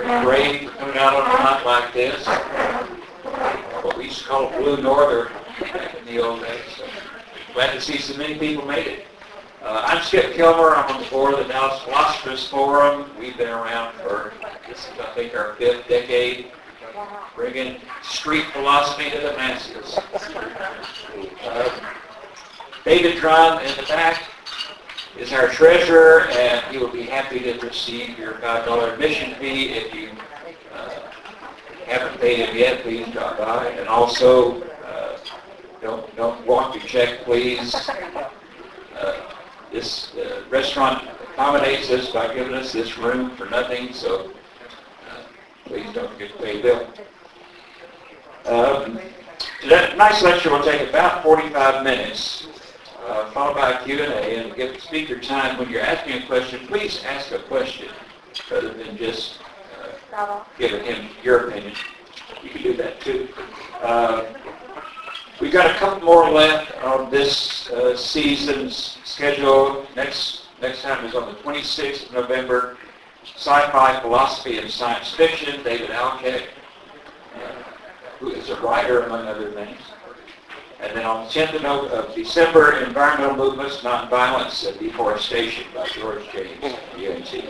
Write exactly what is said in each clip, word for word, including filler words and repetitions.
parade for coming out on a night like this. What we used to call a Blue Norther back in the old days. So glad to see so many people made it. Uh, I'm Skip Kilmer. I'm on the board of the Dallas Philosophers Forum. We've been around for, this is, I think, our fifth decade, bringing street philosophy to the masses. Uh, David Drum in the back is our treasurer, and he will be happy to receive your five dollar admission fee. If you uh, haven't paid him yet, please drop by. And also, uh, don't don't walk your check, please. Uh, this uh, restaurant accommodates us by giving us this room for nothing, so uh, please don't forget to pay the bill. Um, tonight's lecture will take about forty-five minutes. Uh, followed by a Q and A, and to give the speaker time, when you're asking a question, please ask a question rather than just uh, giving him your opinion. You can do that too. Uh, we've got a couple more left on this uh, season's schedule. Next next time is on the twenty-sixth of November. Sci-fi, philosophy, and science fiction. David Alkek, uh, who is a writer among other things. And then on the tenth of December, Environmental Movements, Nonviolence, and Deforestation by George James, U N T.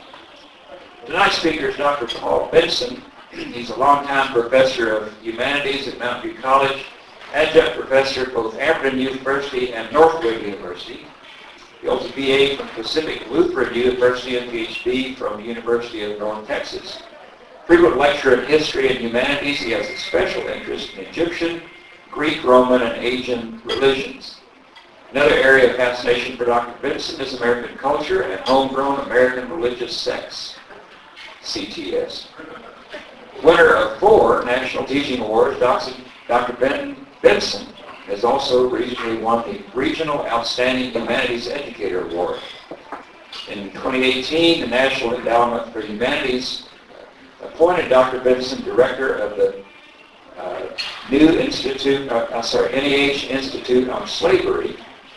Tonight's speaker is Doctor Paul Benson. He's a longtime professor of humanities at Mountain View College, adjunct professor at both Aberdeen University and Northwood University. He holds a B A from Pacific Lutheran University and P H D from the University of North Texas. Frequent lecturer in history and humanities, he has a special interest in Egyptian, Greek, Roman, and Asian religions. Another area of fascination for Doctor Benson is American culture and homegrown American religious sects, C T S. Winner of four National Teaching Awards, Doctor Ben Benson has also recently won the Regional Outstanding Humanities Educator Award. In twenty eighteen, the National Endowment for Humanities appointed Doctor Benson director of the Uh, New Institute, uh, I'm sorry, N E H Institute on Slavery.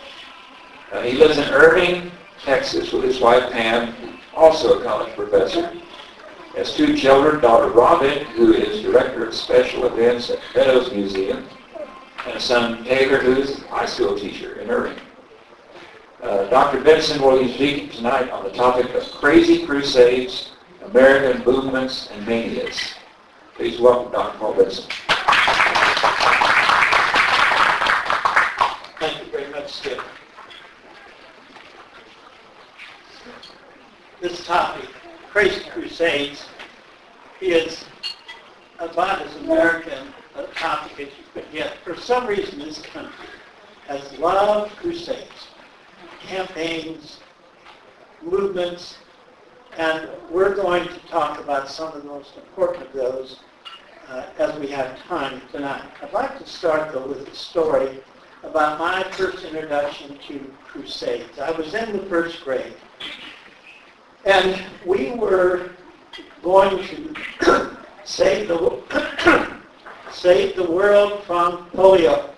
Uh, he lives in Irving, Texas, with his wife Pam, also a college professor. He has two children, daughter Robin, who is director of special events at Meadows Museum, and a son Taylor, who is a high school teacher in Irving. Uh, Doctor Benson will be speaking tonight on the topic of crazy crusades, American movements, and manias. Please welcome Doctor Paul Benson. Thank you very much, Skip. This topic, Crazy Crusades, is about as American a topic as you could get. For some reason, this country has loved crusades, campaigns, movements, and we're going to talk about some of the most important of those uh, as we have time tonight. I'd like to start, though, with a story about my first introduction to crusades. I was in the first grade, and we were going to save the save the world from polio.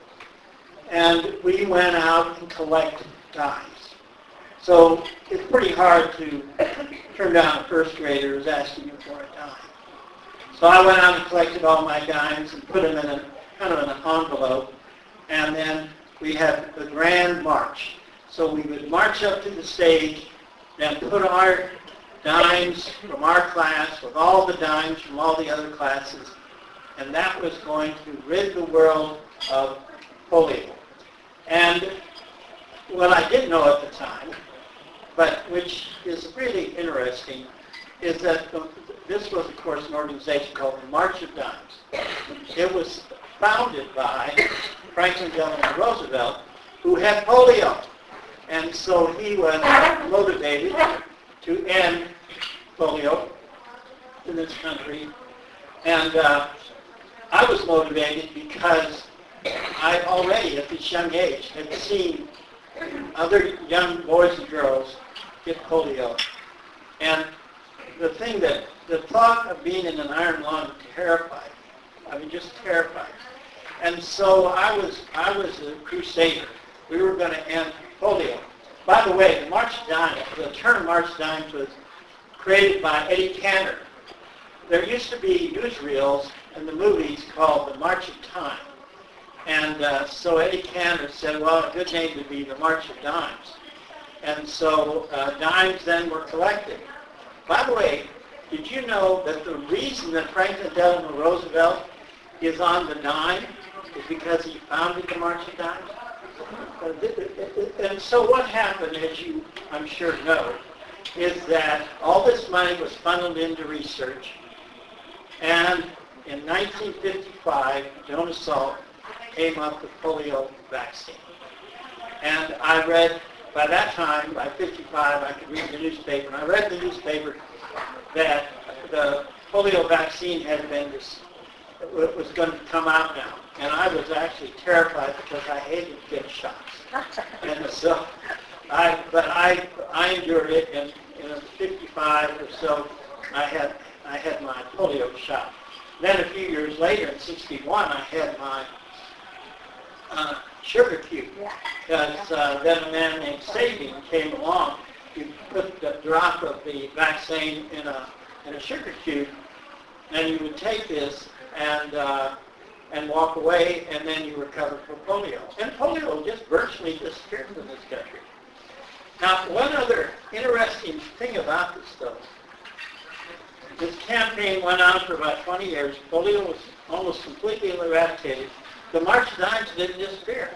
And we went out and collected dimes. So it's pretty hard to turn down a first grader who's asking you for a dime. So I went out and collected all my dimes and put them in a kind of an envelope. And then we had the grand march. So we would march up to the stage and put our dimes from our class with all the dimes from all the other classes. And that was going to rid the world of polio. And what I didn't know at the time, but which is really interesting, is that the, this was, of course, an organization called the March of Dimes. It was founded by Franklin Delano Roosevelt, who had polio. And so he was motivated to end polio in this country. And uh, I was motivated because I already, at this young age, had seen other young boys and girls get polio. And the thing that, the thought of being in an iron lung terrified me. I mean, just terrified. And so I was, I was a crusader. We were going to end polio. By the way, the March of Dimes, the term March of Dimes was created by Eddie Cantor, there used to be newsreels in the movies called The March of Time. And uh, so Eddie Cantor said, well, a good name would be The March of Dimes. And so uh, dimes then were collected. By the way, did you know that the reason that Franklin Delano Roosevelt is on the dime is because he founded the March of Dimes? And so what happened, as you, I'm sure, know, is that all this money was funneled into research. And in nineteen fifty-five, Jonas Salk came up with polio vaccine. And I read, by that time, by fifty-five, I could read the newspaper. And I read the newspaper that the polio vaccine had been, dis- was going to come out now. And I was actually terrified because I hated to get shots. And so, I, but I, I endured it, and in fifty-five or so, I had, I had my polio shot. Then a few years later, in sixty-one, I had my uh, sugar cube. Because uh, then a man named Sabin came along. You put the drop of the vaccine in a in a sugar cube, and you would take this and uh, and walk away, and then you recover from polio. And polio just virtually disappeared from this country. Now, one other interesting thing about this, though, this campaign went on for about twenty years. Polio was almost completely eradicated. The March of Dimes didn't disappear.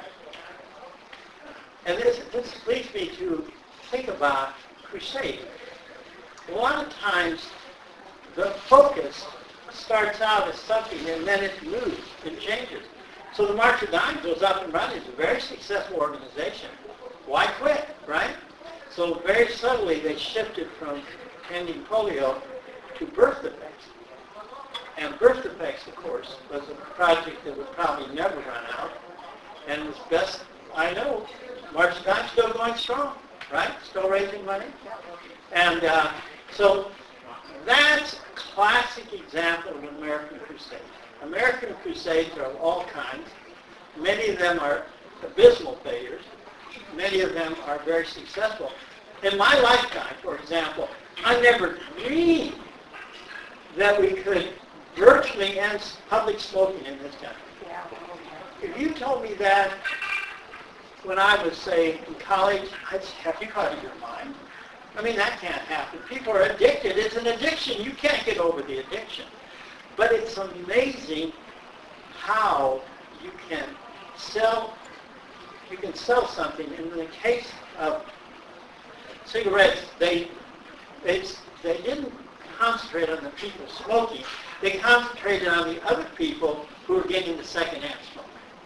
And this, this leads me to think about crusade. A lot of times, the focus starts out as something, and then it moves, it changes. So the March of Dimes goes up and running. It's a very successful organization. Why quit, right? So very subtly, they shifted from ending polio to birth defects. And birth defects, of course, was a project that would probably never run out. And as best I know, March of Dimes still going strong, right? Still raising money. And uh, so that's a classic example of an American crusade. American crusades are of all kinds. Many of them are abysmal failures. Many of them are very successful. In my lifetime, for example, I never dreamed that we could virtually end public smoking in this country. If you told me that when I was, say, in college, I'd say, have you out of your mind? I mean, that can't happen. People are addicted. It's an addiction. You can't get over the addiction. But it's amazing how you can sell, you can sell something. In the case of cigarettes, they, they, they didn't concentrate on the people smoking. They concentrated on the other people who were getting the secondhand smoke.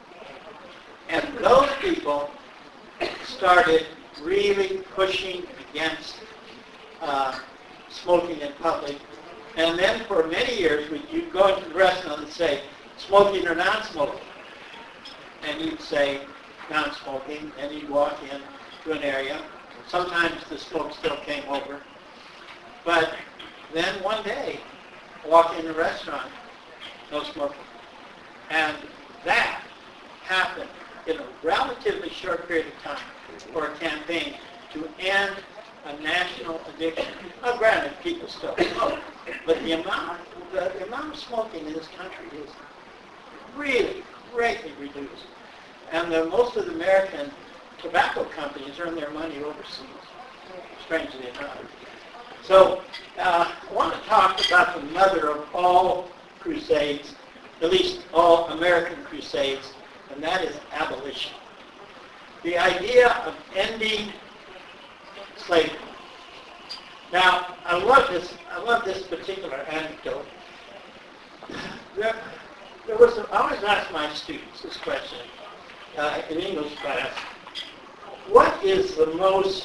And those people started really pushing against uh, smoking in public. And then for many years, you'd go into the restaurant and say, smoking or non-smoking? And you'd say, non-smoking, and you'd walk in to an area. Sometimes the smoke still came over. But then one day, walk in the restaurant, no smoking. And that happened in a relatively short period of time for a campaign to end a national addiction. Now, granted, people still smoke, but the amount, the, the amount of smoking in this country is really greatly reduced. And the, most of the American tobacco companies earn their money overseas, strangely enough. So uh, I want to talk about the mother of all crusades, at least all American crusades, and that is abolition. The idea of ending slavery. Now, I love this. I love this particular anecdote. There, there was. A, I always ask my students this question uh, in English class: what is the most,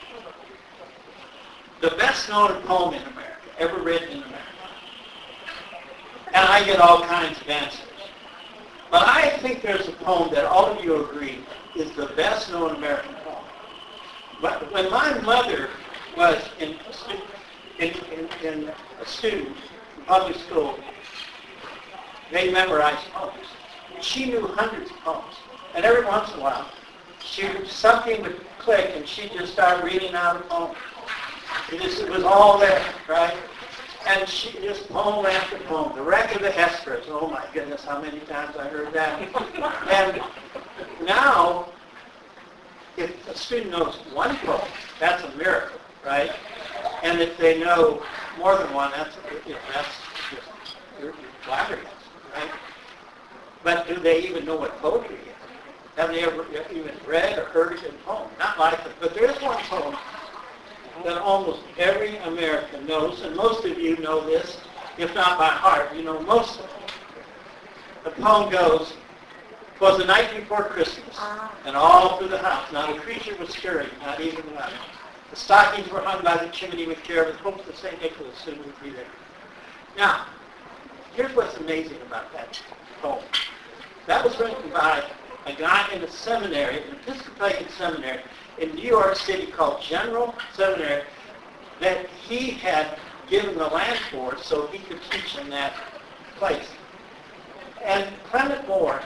the best-known poem in America ever written in America? And I get all kinds of answers. But I think there's a poem that all of you agree is the best-known American poem. But when my mother was in, in, in, in a student in public school, they memorized poems. She knew hundreds of poems. And every once in a while, she something would click and she'd just start reading out a poem. It, just, it was all there, right? And she just poem after poem. The Wreck of the Hesperus. Oh my goodness, how many times I heard that. And now, if a student knows one poem, that's a miracle, right? And if they know more than one, that's, you know, that's just, you're, you're flabbergasted, right? But do they even know what poetry is? Have they ever even read or heard a good poem? Not likely. But there is one poem that almost every American knows, and most of you know this, if not by heart, you know most of them. The poem goes, "'Twas the night before Christmas, and all through the house, not a creature was stirring, not even one. The stockings were hung by the chimney with care, with hopes that Saint Nicholas soon would be there." Now, here's what's amazing about that poem. That was written by a guy in a seminary, an Episcopalian seminary in New York City called General Seminary, that he had given the land for so he could teach in that place. And Clement Moore,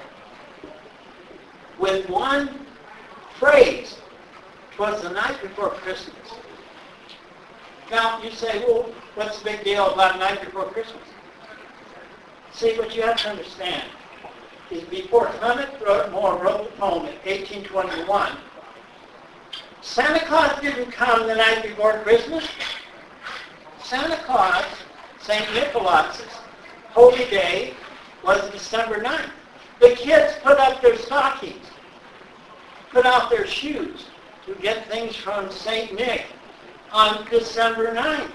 with one phrase, "'Twas the night before Christmas." Now, you say, well, what's the big deal about night before Christmas? See, what you have to understand is before Clement Moore wrote the poem in eighteen twenty-one, Santa Claus didn't come the night before Christmas. Santa Claus, Saint Nicholas's holy day, was December ninth. The kids put up their stockings, put out their shoes to get things from Saint Nick on December ninth.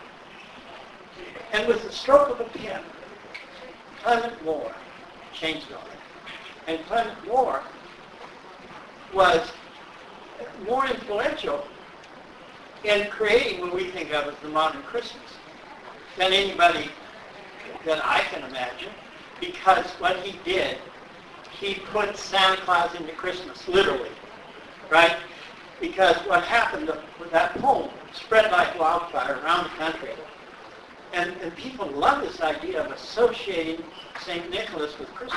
And with the stroke of a pen, Clement Moore changed all that. And Clement Moore was more influential in creating what we think of as the modern Christmas than anybody that I can imagine, because what he did, he put Santa Claus into Christmas, literally, right? Because what happened with that poem spread like wildfire around the country. And, and people love this idea of associating Saint Nicholas with Christmas.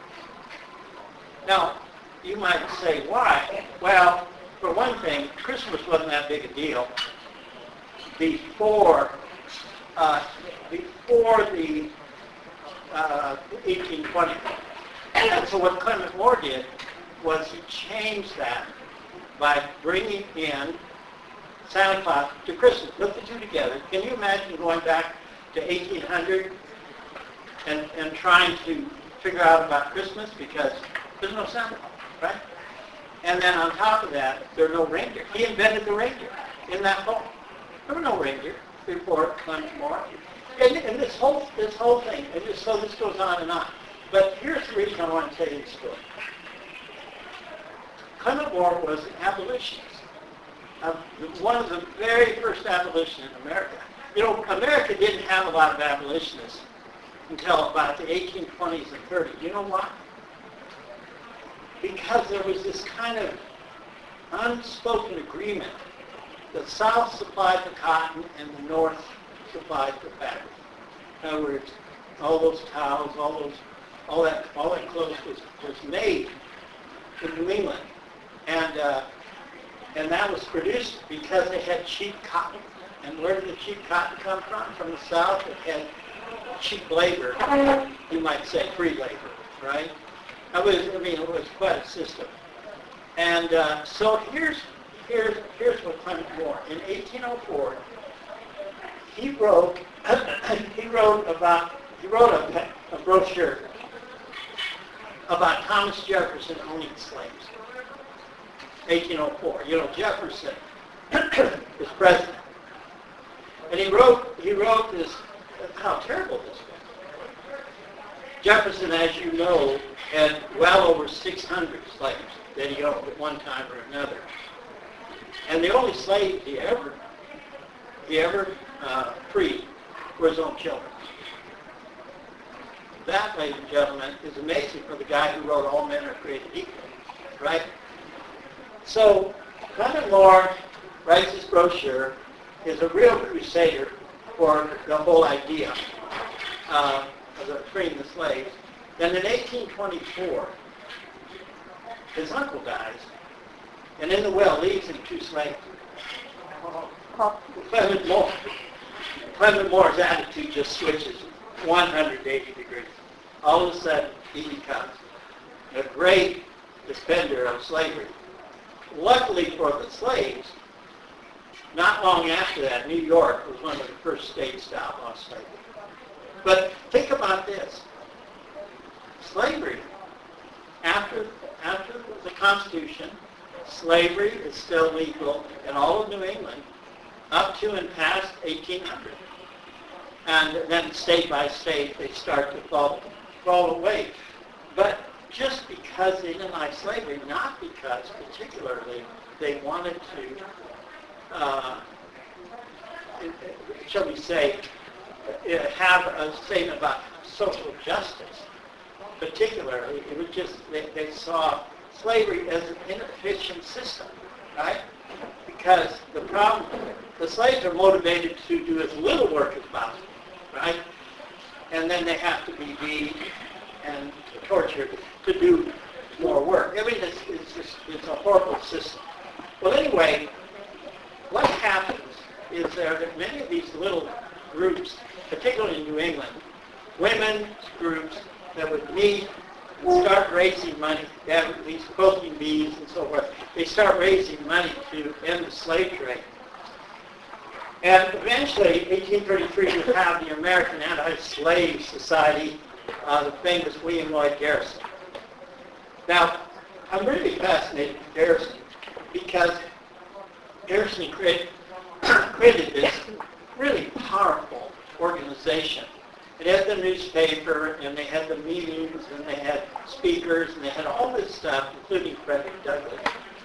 Now, you might say, why? Well, for one thing, Christmas wasn't that big a deal before uh, before the uh, eighteen twenties. And so what Clement Moore did was he changed that by bringing in Santa Claus to Christmas. Put the two together. Can you imagine going back to eighteen hundred and, and trying to figure out about Christmas, because there's no Santa Claus, right? And then on top of that, there are no reindeer. He invented the reindeer in that poem. There were no reindeer before Clement Moore. And, and this whole this whole thing, and just, so this goes on and on. But here's the reason I want to tell you the story. Clement Moore was an abolitionist, uh, one of the very first abolitionists in America. You know, America didn't have a lot of abolitionists until about the eighteen twenties and thirties. You know why? Because there was this kind of unspoken agreement. The South supplied the cotton and the North supplied the fabric. In other words, all those towels, all those, all that, all that clothes was, was made in New England, and uh, and that was produced because they had cheap cotton. And where did the cheap cotton come from? From the South. It had cheap labor. You might say free labor, right? That was, I mean, it was quite a system. And uh, so here's here's here's what Clement Moore in eighteen oh four he wrote he wrote about he wrote a, a brochure about Thomas Jefferson owning slaves. eighteen oh four. You know, Jefferson was president, and he wrote he wrote this how terrible this was. Jefferson, as you know, had well over six hundred slaves that he owned at one time or another. And the only slave he ever he ever uh, freed were his own children. That, ladies and gentlemen, is amazing for the guy who wrote All Men Are Created Equal, right? So Clement Moore writes this brochure, is a real crusader for the whole idea uh, of the freeing the slaves. Then in eighteen twenty-four, his uncle dies, and in the will leaves him two slaves. Clement Moore. Clement Moore's attitude just switches one hundred eighty degrees. All of a sudden, he becomes a great defender of slavery. Luckily for the slaves, not long after that, New York was one of the first states to outlaw slavery. But think about this. Slavery, after, after the Constitution, slavery is still legal in all of New England up to and past eighteen hundred. And then state by state, they start to fall, fall away. But just because they didn't like slavery, not because particularly they wanted to, uh, shall we say, have a statement about social justice. Particularly, it was just they, they saw slavery as an inefficient system, right? Because the problem, the slaves are motivated to do as little work as possible, right? And then they have to be beat and tortured to do more work. I mean, it's, it's just it's a horrible system. Well, anyway, what happens is there that many of these little groups, particularly in New England, women's groups that would meet and start raising money. They have these quilting bees and so forth. They start raising money to end the slave trade. And eventually, eighteen thirty-three, you have the American Anti-Slave Society, uh, the famous William Lloyd Garrison. Now, I'm really fascinated with Garrison because Garrison created, created this really powerful organization. It had the newspaper, and they had the meetings, and they had speakers, and they had all this stuff, including Frederick Douglass.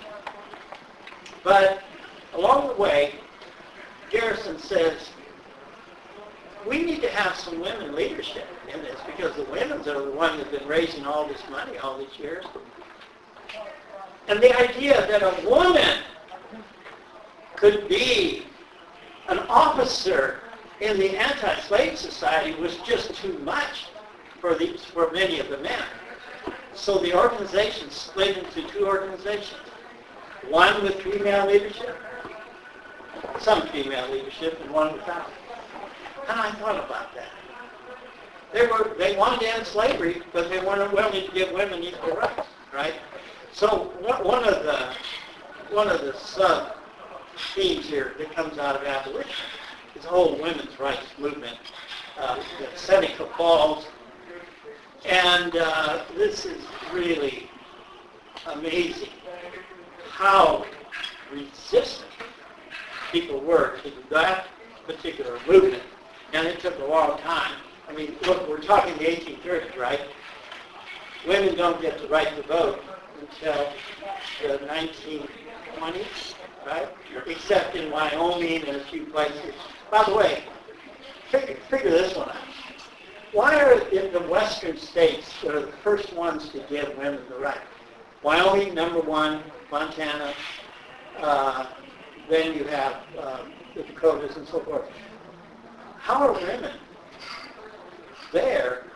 But along the way, Garrison says, we need to have some women leadership in this because the women are the ones that have been raising all this money all these years. And the idea that a woman could be an officer in the anti-slave society was just too much for these, for many of the men. So the organization split into two organizations. One with female leadership, some female leadership, and one without. And I thought about that. They were they wanted to end slavery, but they weren't willing to give women equal rights, right? So one of the one of the sub themes here that comes out of abolition is the whole women's rights movement uh, that Seneca Falls. And uh, this is really amazing how resistant people were to that particular movement. And it took a long time. I mean, look, we're talking the eighteen thirties, right? Women don't get the right to vote until the nineteen twenties, right? Except in Wyoming and a few places. By the way, figure, figure this one out. Why are in the western states that are the first ones to give women the right? Wyoming, number one, Montana, uh, then you have um, the Dakotas and so forth. How are women there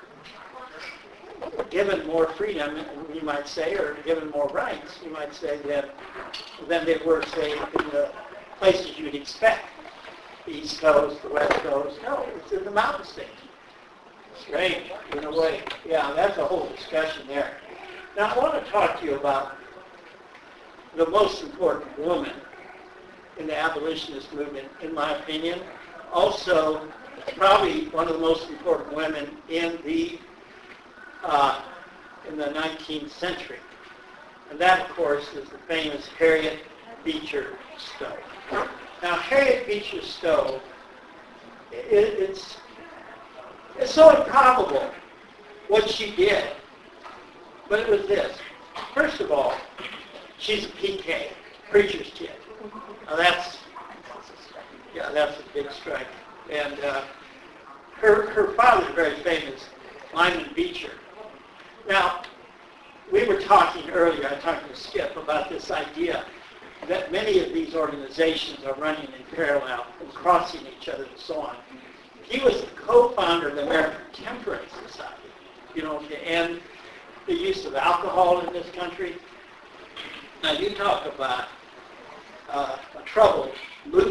given more freedom, you might say, or given more rights, you might say, that, than they were, say, in the places you'd expect? The East Coast, the West Coast. No, it's in the mountain states. Strange, in a way. Yeah, that's a whole discussion there. Now, I want to talk to you about the most important woman in the abolitionist movement, in my opinion. Also, probably one of the most important women in the uh, in the nineteenth century. And that, of course, is the famous Harriet Beecher Stowe. Now, Harriet Beecher Stowe, it, it's, it's so improbable what she did. But it was this. First of all, she's a P K, preacher's kid. Now that's, yeah, that's a big strike. And uh, her, her father is very famous, Lyman Beecher. Now, we were talking earlier, I talked to Skip about this idea that many of these organizations are running in parallel and crossing each other and so on. He was the co-founder of the American Temperance Society, you know, to end the use of alcohol in this country. Now, you talk about uh, a troubled movement.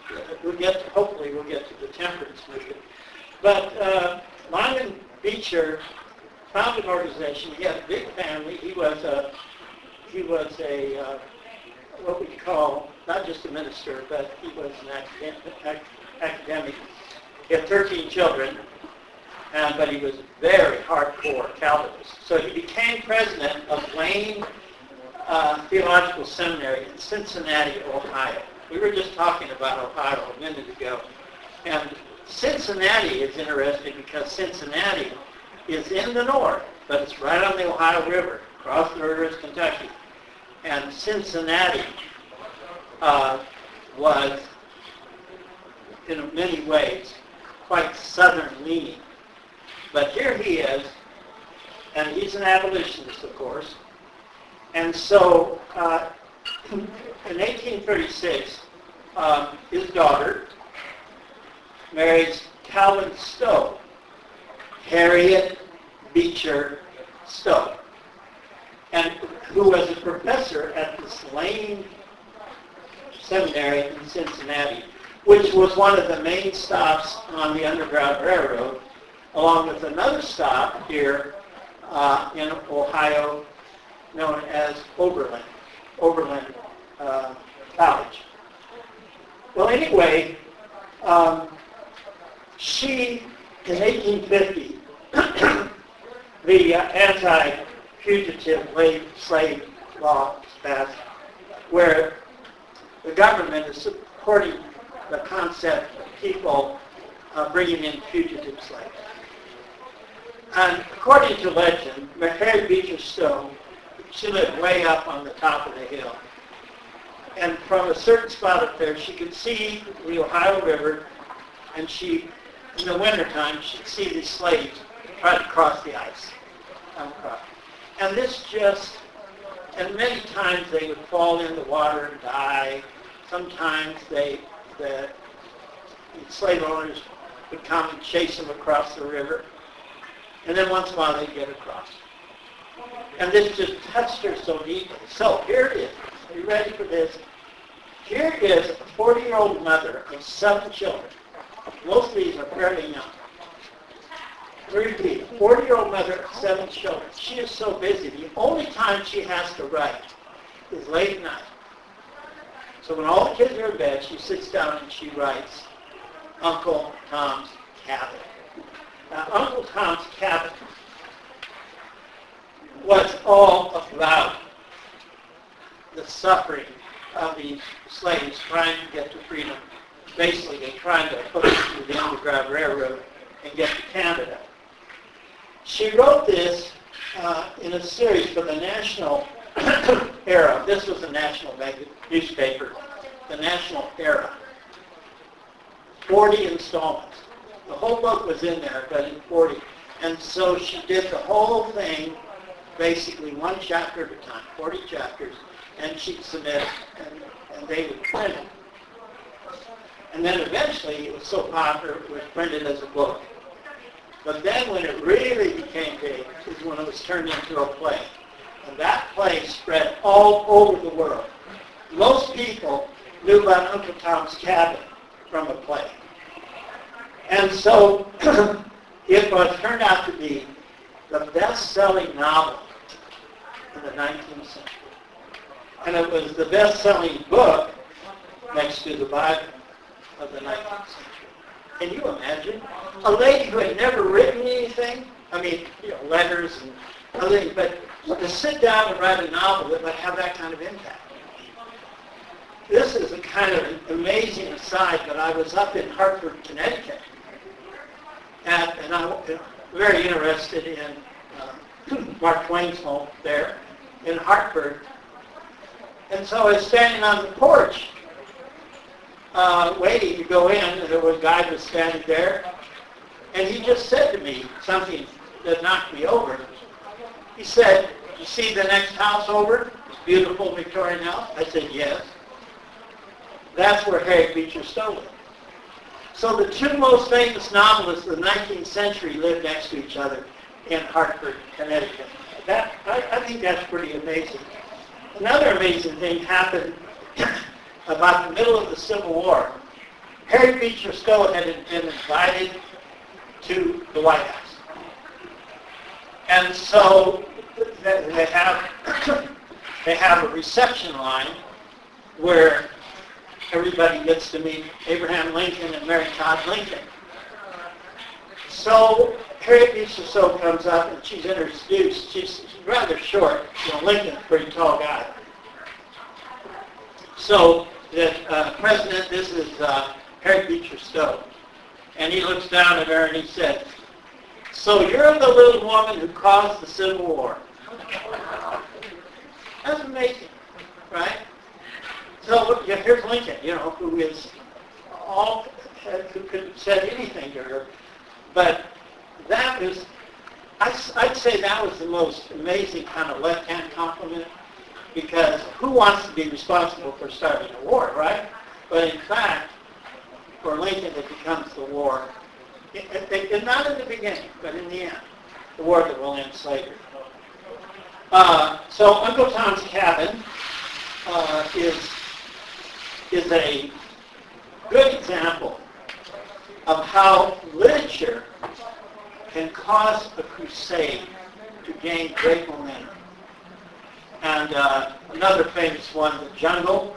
we'll get to, hopefully we'll get to the temperance movement. But uh, Lyman Beecher founded an organization. He had a big family. He was a, he was a uh, what we call, not just a minister, but he was an academic. academic. He had thirteen children, and, but he was very hardcore Calvinist. So he became president of Lane uh, Theological Seminary in Cincinnati, Ohio. We were just talking about Ohio a minute ago. And Cincinnati is interesting because Cincinnati is in the north, but it's right on the Ohio River. Across the river is Kentucky. And Cincinnati uh, was, in many ways, quite southern-leaning. But here he is, and he's an abolitionist, of course. And so, uh, in eighteen thirty-six, um, his daughter marries Calvin Stowe, Harriet Beecher Stowe, and who was a professor at this Lane Seminary in Cincinnati, which was one of the main stops on the Underground Railroad, along with another stop here uh, in Ohio known as Oberlin, Oberlin uh, College. Well, anyway, um, she, in eighteen fifty, the uh, anti-fugitive slave law was passed, where the government is supporting the concept of people uh, bringing in fugitive slaves. And according to legend, Harriet Beecher Stowe, she lived way up on the top of the hill. And from a certain spot up there, she could see the Ohio River, and she, in the wintertime, she'd see these slaves try to cross the ice. Come across. And this just, and many times they would fall in the water and die. Sometimes they, the slave owners would come and chase them across the river. And then once in a while they'd get across. And this just touched her so deeply. So here it is. Are you ready for this? Here is a forty-year-old mother of seven children. Most of these are fairly young. Repeat, a forty-year-old mother of seven children. She is so busy. The only time she has to write is late at night. So when all the kids are in bed, she sits down and she writes Uncle Tom's Cabin. Now, Uncle Tom's Cabin was all about the suffering of these slaves trying to get to freedom. Basically, they're trying to hook through the Underground Railroad and get to Canada. She wrote this uh, in a series for the National Era. This was a national newspaper, the National Era. forty installments. The whole book was in there, but in forty. And so she did the whole thing, basically one chapter at a time, forty chapters, and she'd submit it, and, and they would print it. And then eventually, it was so popular, it was printed as a book. But then when it really became big is when it was turned into a play. And that play spread all over the world. Most people knew about Uncle Tom's Cabin from a play. And so it was turned out to be the best-selling novel in the nineteenth century. And it was the best-selling book next to the Bible of the nineteenth century. Can you imagine? A lady who had never written anything, I mean, you know, letters and other things, but to sit down and write a novel that would have that kind of impact. This is a kind of an amazing aside, but I was up in Hartford, Connecticut, and, and I'm very interested in uh, Mark Twain's home there in Hartford. And so I was standing on the porch uh, waiting to go in, and there was a guy who was standing there, and he just said to me something that knocked me over. He said, "You see the next house over? This beautiful Victorian house?" I said, "Yes." That's where Harriet Beecher Stowe lived. So the two most famous novelists of the nineteenth century lived next to each other in Hartford, Connecticut. That, I, I think that's pretty amazing. Another amazing thing happened about the middle of the Civil War. Harry Beecher Stowe had been invited to the White House. And so they have, they have a reception line where everybody gets to meet Abraham Lincoln and Mary Todd Lincoln. So Harriet Beecher Stowe comes up and she's introduced. She's, she's rather short. You know, Lincoln's a pretty tall guy. So the uh, president, this is uh, Harriet Beecher Stowe. And he looks down at her and he said, "So you're the little woman who caused the Civil War." That's amazing, right? So yeah, here's Lincoln, you know, who is all, who could have said anything to her. But that was, I'd say that was the most amazing kind of left-hand compliment, because who wants to be responsible for starting a war, right? But in fact, for Lincoln, it becomes the war, it, it, it, not in the beginning, but in the end, the war that will end slavery. Uh, so Uncle Tom's Cabin uh, is, is a good example of how literature can cause a crusade to gain great momentum. And uh, another famous one, The Jungle,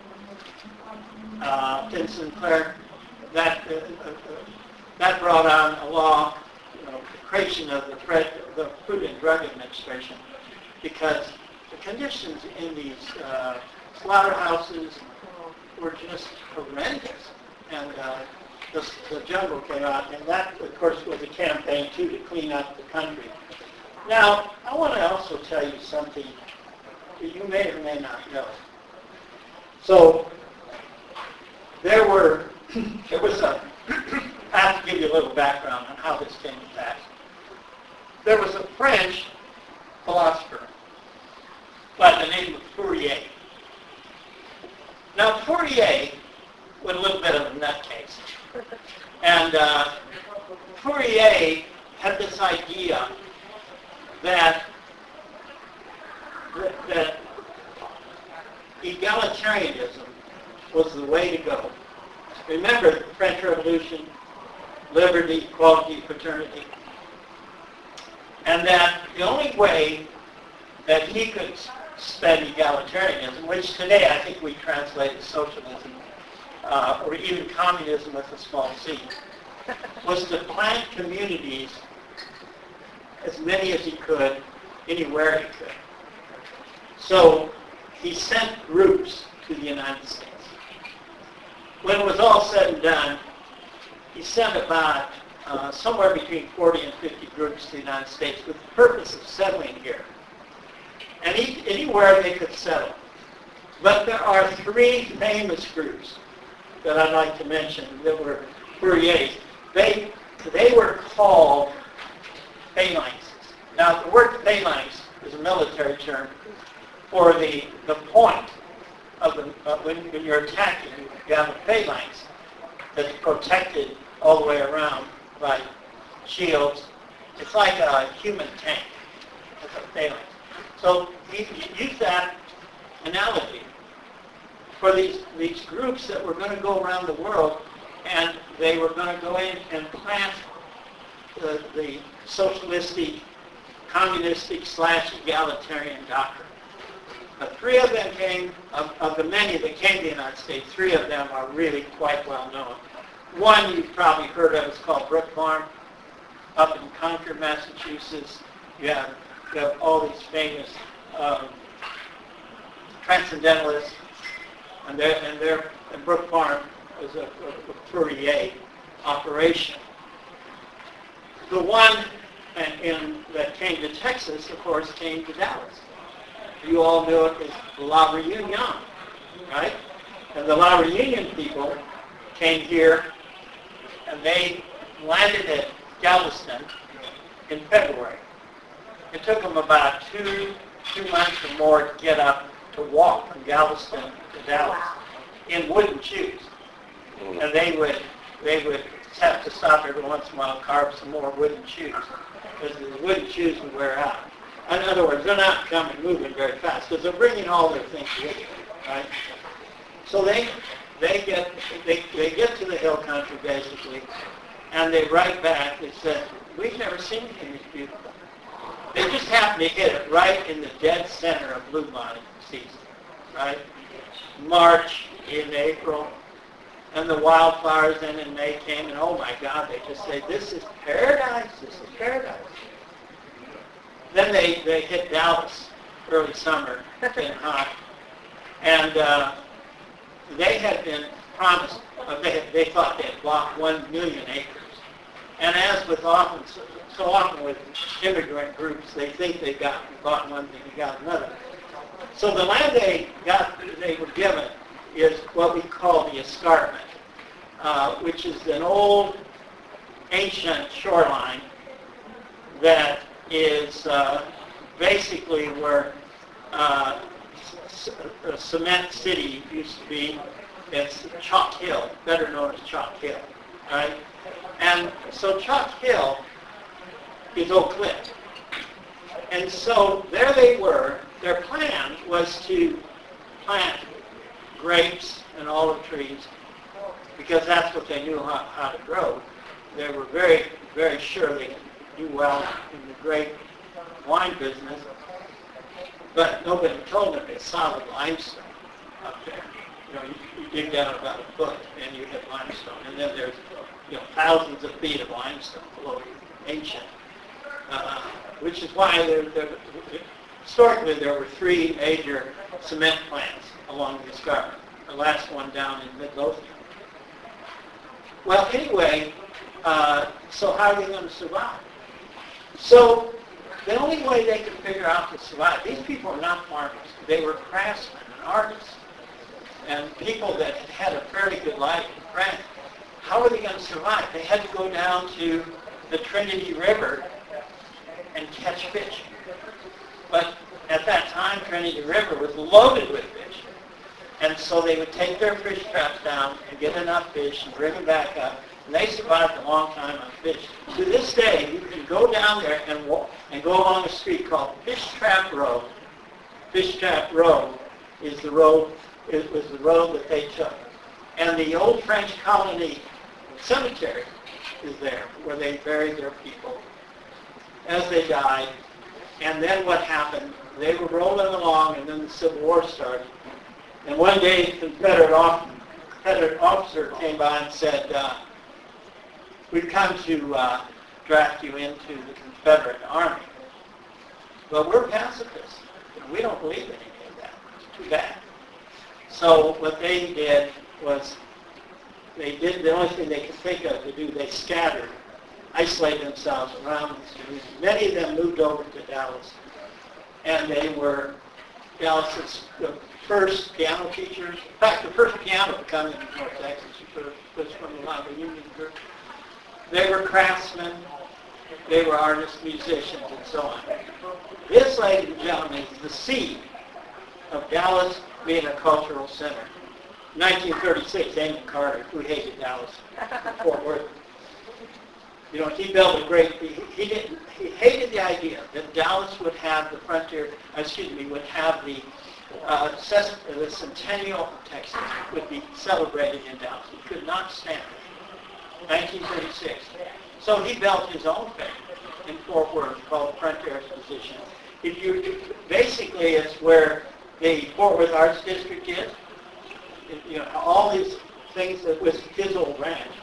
uh, Tim Sinclair, that, uh, uh, that brought on a law, you know, the creation of the, Fred, the Food and Drug Administration, because the conditions in these uh, slaughterhouses were just horrendous. And uh, the, the Jungle came out, and that, of course, was a campaign, too, to clean up the country. Now, I want to also tell you something that you may or may not know. So, there were, there was a, I have to give you a little background on how this came to pass. There was a French philosopher by the name of Fourier. Now, Fourier was a little bit of a nutcase. And uh, Fourier had this idea that, that, that egalitarianism was the way to go. Remember the French Revolution, liberty, equality, fraternity. And that the only way that he could spend egalitarianism, which today I think we translate as socialism, uh, or even communism with a small c, was to plant communities, as many as he could, anywhere he could. So he sent groups to the United States. When it was all said and done, he sent about uh, somewhere between forty and fifty groups to the United States with the purpose of settling here. And he, anywhere they could settle. But there are three famous groups that I'd like to mention that were Fourier's. They, they were called phalanxes. Now, the word phalanx is a military term for the, the point of the, uh, when, when you're attacking. You have a phalanx that's protected all the way around by shields. It's like a human tank. It's a phalanx. So he, he used that analogy for these, these groups that were going to go around the world, and they were going to go in and plant the, the socialistic, communistic slash egalitarian doctrine. The three of them came, of, of the many that came to the United States, three of them are really quite well known. One you've probably heard of is called Brook Farm, up in Concord, Massachusetts. You have, you have all these famous um, transcendentalists, and their and their and Brook Farm was a, a, a Fourier operation. The one in, in, that came to Texas, of course, came to Dallas. You all knew it as La Reunion, right? And the La Reunion people came here, and they landed at Galveston in February. It took them about two two months or more to get up to walk from Galveston to Dallas in wooden shoes. And they would they would have to stop every once in a while and carve some more wooden shoes, because the wooden shoes would wear out. In other words, they're not coming moving very fast because they're bringing all their things with them, right? So they they get they, they get to the hill country basically, and they write back. They said, "We've never seen anything this beautiful." They just happened to hit it right in the dead center of bluebonnet season, right? March, in April, and the wildflowers then in May came, and oh my God, they just say, "This is paradise. This is paradise." Then they they hit Dallas early summer, and hot, and uh, they had been promised. Uh, they they thought they had blocked one million acres, and as with often so, so often with immigrant groups, they think they got bought one thing, they got another. So the land they got, they were given, is what we call the escarpment, uh, which is an old, ancient shoreline that is uh, basically where uh, a cement city used to be. It's Chalk Hill, better known as Chalk Hill, right? And so Chalk Hill is Oak Cliff. And so there they were. Their plan was to plant grapes and olive trees because that's what they knew how, how to grow. They were very, very sure they could do well in the grape wine business, but nobody told them it's solid limestone up there. You know, you, you dig down about a foot and you hit limestone, and then there's you know thousands of feet of limestone below you, ancient, uh, which is why there, there, historically there were three major cement plants along the escarpment. The last one down in Midlothian. Well, anyway, uh, so how are they going to survive? So the only way they could figure out to survive, these people are not farmers. They were craftsmen and artists and people that had a fairly good life in France. How were they going to survive? They had to go down to the Trinity River and catch fish. But at that time, Trinity River was loaded with fish. And so they would take their fish traps down and get enough fish and bring them back up. And they survived a long time on fish. To this day, you can go down there and walk, and go along a street called Fish Trap Road. Fish Trap Road is the road, it was the road that they took. And the old French colony cemetery is there, where they buried their people as they died. And then what happened? They were rolling along, and then the Civil War started. And one day, a Confederate, off, Confederate officer came by and said, uh, "We've come to uh, draft you into the Confederate Army. But we're pacifists. We don't believe in any of that. It's too bad." So what they did was, they did the only thing they could think of to do. They scattered, isolated themselves around these communities. Many of them moved over to Dallas, and they were Dallas's the first piano teachers. In fact, the first piano to come in North Texas was from the Lava Union group. They were craftsmen, they were artists, musicians, and so on. This, ladies and gentlemen, is the seed of Dallas being a cultural center. nineteen thirty-six, Amon Carter, who hated Dallas, Fort Worth. You know, he built a great, he, he didn't, he hated the idea that Dallas would have the frontier, excuse me, would have the, uh, the centennial of Texas would be celebrated in Dallas. He could not stand it. nineteen thirty-six. So he built his own thing in Fort Worth called Frontier Exposition. If you, basically it's where the Fort Worth Arts District is. You know, all these things that was his old ranch.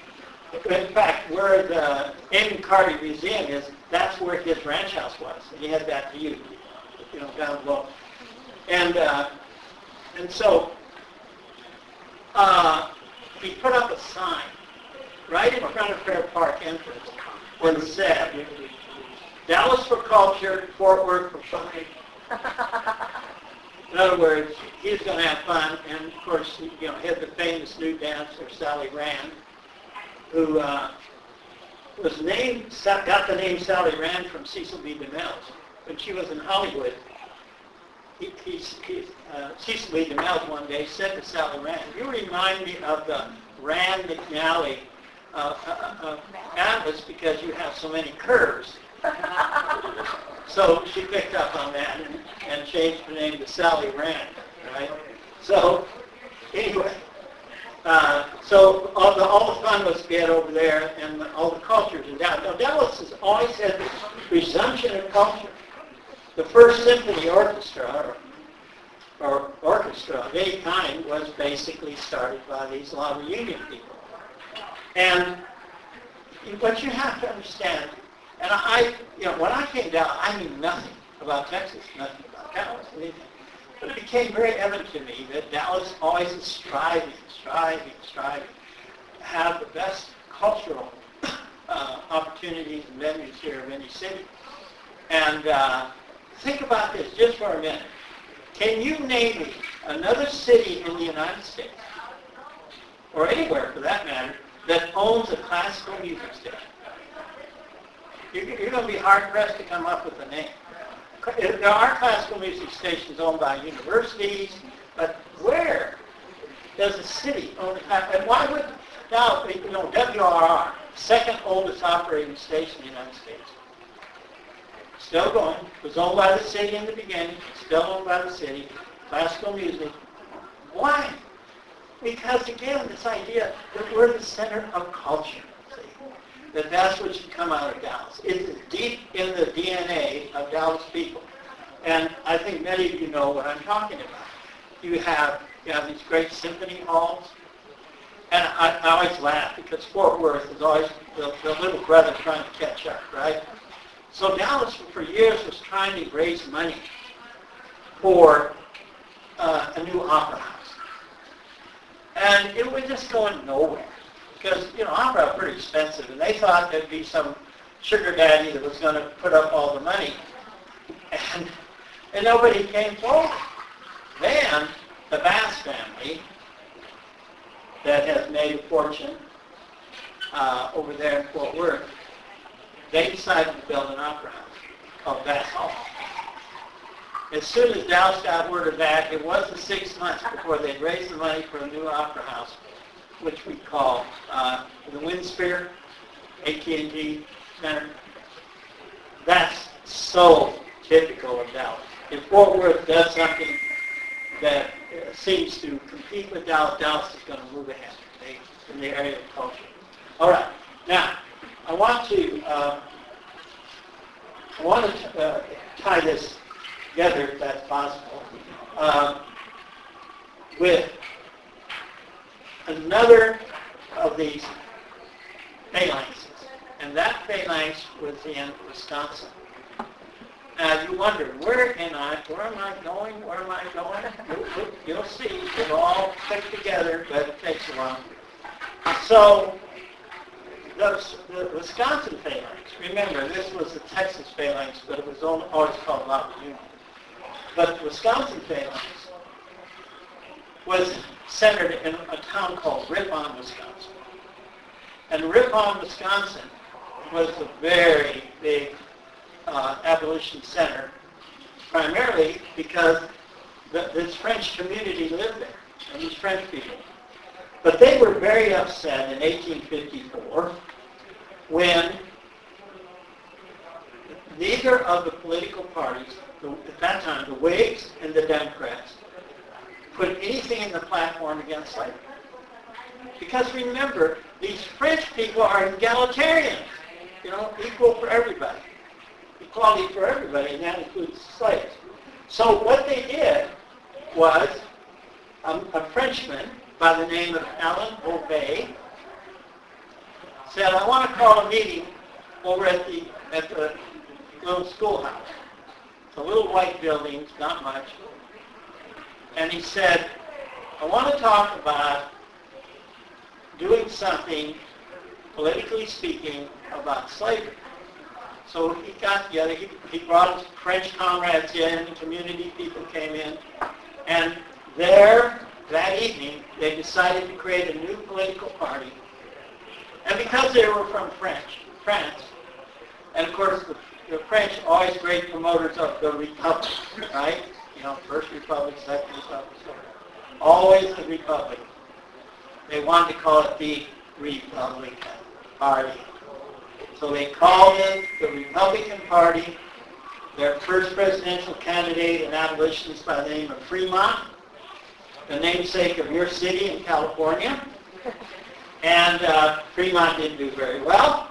In fact, where the Amon Carter Museum is, that's where his ranch house was. And he had that view, you know, down below. And uh, and so uh, he put up a sign right in front of Fair Park entrance where it said, "Dallas for culture, Fort Worth for fun." In other words, he's going to have fun, and of course, you know, he had the famous new dancer Sally Rand, who uh, was named, got the name Sally Rand from Cecil B. DeMille. When she was in Hollywood, he, he, he, uh, Cecil B. DeMille one day said to Sally Rand, "You remind me of the Rand McNally uh, uh, uh, atlas because you have so many curves." So she picked up on that and, and changed her name to Sally Rand, right? So anyway, Uh, so all the, all the fun was get over there and the, all the cultures in Dallas. Now, Dallas has always had this resumption of culture. The first symphony orchestra, or, or orchestra of any kind, was basically started by these Lava Union people. And what you have to understand, and I, you know, when I came down, I knew nothing about Texas, nothing about Dallas, anything. But it became very evident to me that Dallas always is striving, striving, striving to have the best cultural uh, opportunities and venues here of any city. And uh, think about this just for a minute. Can you name me another city in the United States, or anywhere for that matter, that owns a classical music station? You're, you're going to be hard-pressed to come up with a name. There are classical music stations owned by universities, but where does a city own a, and why would, now, you know, W R R, second oldest operating station in the United States, still going, was owned by the city in the beginning, still owned by the city, classical music. Why? Because again, this idea that we're the center of culture, see, that that's what should come out of Dallas. It's deep in the D N A of Dallas people. And I think many of you know what I'm talking about. You have, you have these great symphony halls. And I, I always laugh because Fort Worth is always the, the little brother trying to catch up, right? So Dallas for years was trying to raise money for uh, a new opera house. And it was just going nowhere. Because, you know, opera are pretty expensive, and they thought there'd be some sugar daddy that was going to put up all the money. And, and nobody came forward. Then, the Bass family, that has made a fortune uh, over there in Fort Worth, they decided to build an opera house called Bass Hall. As soon as Dallas got word of that, it wasn't six months before they'd raised the money for a new opera house, which we call uh, the WinSphere, A T and T Center. That's so typical of Dallas. If Fort Worth does something that uh, seems to compete with Dallas, Dallas is going to move ahead they, in the area of culture. All right. Now, I want to uh, I want to uh, tie this together, if that's possible, uh, with another of these phalanxes. And that phalanx was in Wisconsin. Now you wonder, where am I, where am I going, where am I going? You'll, you'll see, it'll all click together, but it takes a while. So, the, the Wisconsin phalanx, remember, this was the Texas phalanx, but it was always called Lava Union. But the Wisconsin phalanx was centered in a town called Ripon, Wisconsin. And Ripon, Wisconsin was a very big uh, abolition center, primarily because the, this French community lived there, and these French people. But they were very upset in eighteen fifty-four when neither of the political parties, at that time, the Whigs and the Democrats, put anything in the platform against slavery. Because remember, these French people are egalitarians, you know, equal for everybody. Equality for everybody, and that includes slaves. So what they did was um, a Frenchman by the name of Alain Beauvais said, I want to call a meeting over at the, at the little schoolhouse. It's a little white building, it's not much. And he said, I want to talk about doing something, politically speaking, about slavery. So he got together, he, he brought his French comrades in, the community people came in, and there, that evening, they decided to create a new political party. And because they were from French, France, and of course the, the French are always great promoters of the Republic, right? You know, first Republic, second Republic, so always the Republic. They wanted to call it the Republican Party. So they called it the Republican Party. Their first presidential candidate, an abolitionist by the name of Fremont, the namesake of your city in California. And uh, Fremont didn't do very well,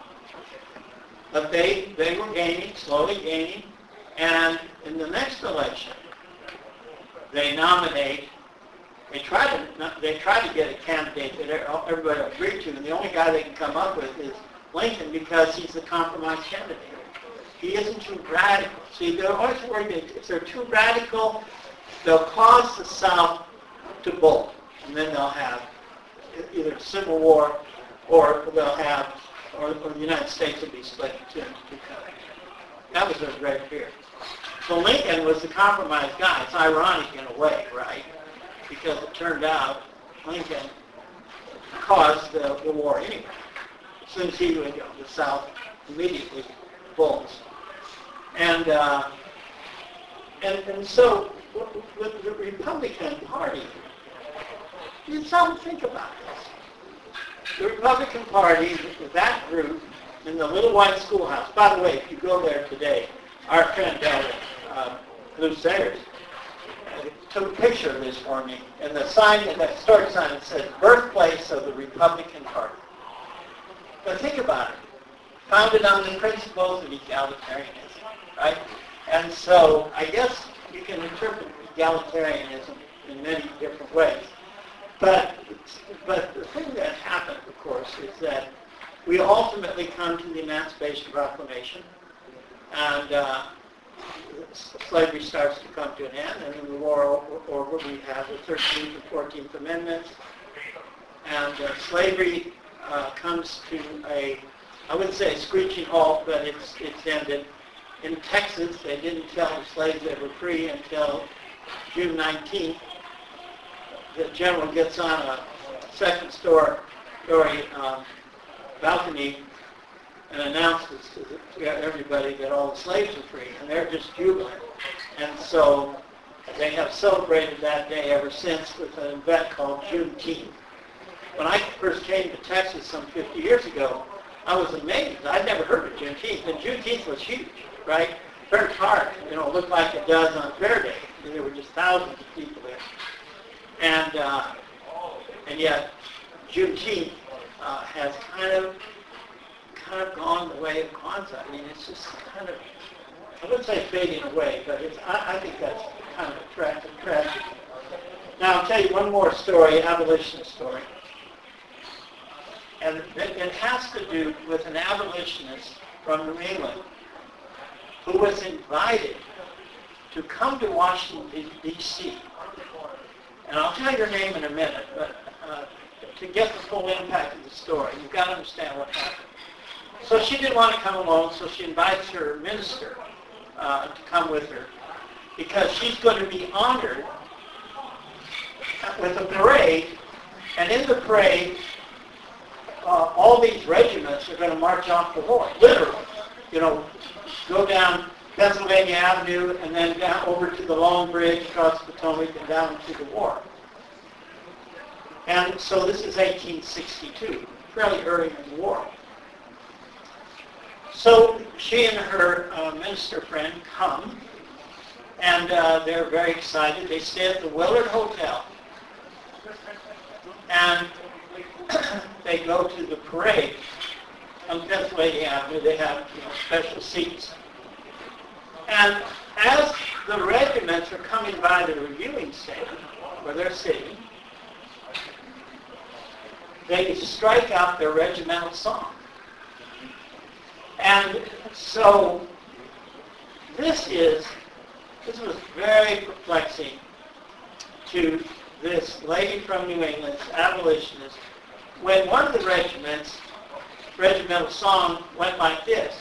but they, they were gaining, slowly gaining. And in the next election, they nominate, they try to, they try to get a candidate that everybody will agree to, and the only guy they can come up with is Lincoln because he's the compromise candidate. He isn't too radical. See, they're always worried that if they're too radical, they'll cause the South to bolt, and then they'll have either a civil war or they'll have, or, or the United States will be split into two countries. That was their great fear. So Lincoln was the compromise guy. It's ironic in a way, right? Because it turned out Lincoln caused the, the war anyway. As soon as he would go, the South immediately bolts. And, uh, and, and so with the Republican Party, you some think about this. The Republican Party, that group, in the little white schoolhouse. By the way, if you go there today, our friend uh, uh, Lou Sayers uh, took a picture of this for me, and the sign, that historic sign, that says "Birthplace of the Republican Party." But think about it. Founded on the principles of egalitarianism, right? And so I guess you can interpret egalitarianism in many different ways. But, but the thing that happened, of course, is that we ultimately come to the Emancipation Proclamation, and uh, slavery starts to come to an end, and in the war over, we have the thirteenth and fourteenth Amendments, and uh, slavery uh, comes to a, I wouldn't say a screeching halt, but it's, it's ended. In Texas, they didn't tell the slaves they were free until June nineteenth. The general gets on a second story, story um, balcony and announces to everybody that all the slaves are free, and they're just jubilant. And so they have celebrated that day ever since with an event called Juneteenth. When I first came to Texas some fifty years ago, I was amazed. I'd never heard of Juneteenth, and Juneteenth was huge, right? Fair Park, you know, looked like it does on Fair Day. And there were just thousands of people there. And uh, and yet Juneteenth uh, has kind of kind of gone the way of Kwanzaa. I mean, it's just kind of, I wouldn't say fading away, but it's, I, I think that's kind of a tra- tragedy. Now I'll tell you one more story, abolitionist story. And it, it has to do with an abolitionist from New England who was invited to come to Washington, D C And I'll tell you her name in a minute, but uh, to get the full impact of the story, you've got to understand what happened. So she didn't want to come alone, so she invites her minister uh, to come with her because she's going to be honored with a parade, and in the parade, uh, all these regiments are going to march off the war, literally. You know, go down Pennsylvania Avenue and then down over to the Long Bridge, across the Potomac, and down to the war. And so this is eighteen sixty-two, fairly early in the war. So she and her uh, minister friend come, and uh, they're very excited. They stay at the Willard Hotel, and they go to the parade on Pennsylvania Avenue. They have, you know, special seats. And as the regiments are coming by the reviewing station, where they're sitting, they strike out their regimental song. And so this is, this was very perplexing to this lady from New England, abolitionist, when one of the regiments, regimental song went like this.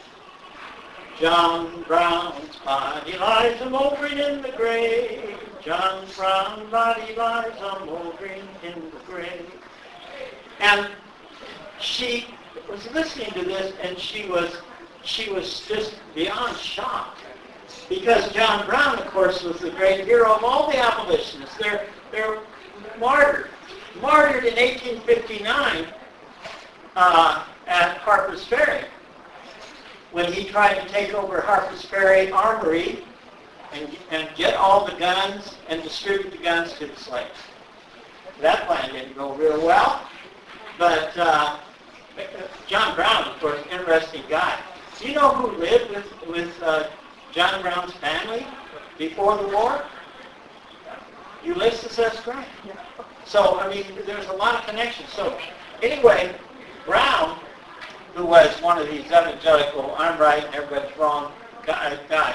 John Brown's body lies a-mouldering in the grave. John Brown's body lies a-mouldering in the grave. And she was listening to this, and she was she was just beyond shocked. Because John Brown, of course, was the great hero of all the abolitionists. They're, they're martyred. Martyred in eighteen fifty-nine uh, at Harper's Ferry, when he tried to take over Harper's Ferry Armory and, and get all the guns and distribute the guns to the slaves. That plan didn't go real well, but uh, John Brown, of course, interesting guy. Do you know who lived with, with uh, John Brown's family before the war? Ulysses S. Grant. So, I mean, there's a lot of connections. So, anyway, Brown, who was one of these evangelical, I'm right and everybody's wrong guys,